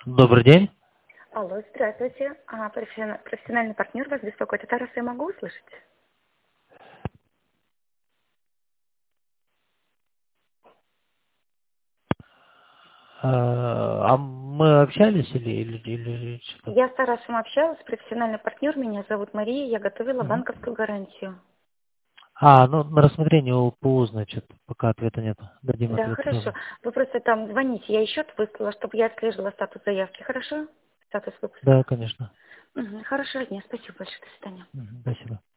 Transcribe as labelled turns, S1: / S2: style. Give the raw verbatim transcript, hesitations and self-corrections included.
S1: Добрый день.
S2: Алло, здравствуйте. А, профессиона- профессиональный партнер вас беспокоит. Это раз я могу услышать?
S1: А а мы общались или или или что?
S2: Я с Тарасом общалась, профессиональный партнер, меня зовут Мария, я готовила
S1: Мгм.
S2: банковскую гарантию.
S1: А, ну на рассмотрение УПУ, значит, пока ответа нет. Дадим
S2: Да,
S1: ответ
S2: хорошо.
S1: сразу.
S2: Вы просто там звоните, я счет выслала, чтобы я отслеживала статус заявки, хорошо? Статус
S1: Да,
S2: выпуска.
S1: конечно.
S2: Мгм, хорошего дня, спасибо большое, до свидания.
S1: Мгм. Спасибо.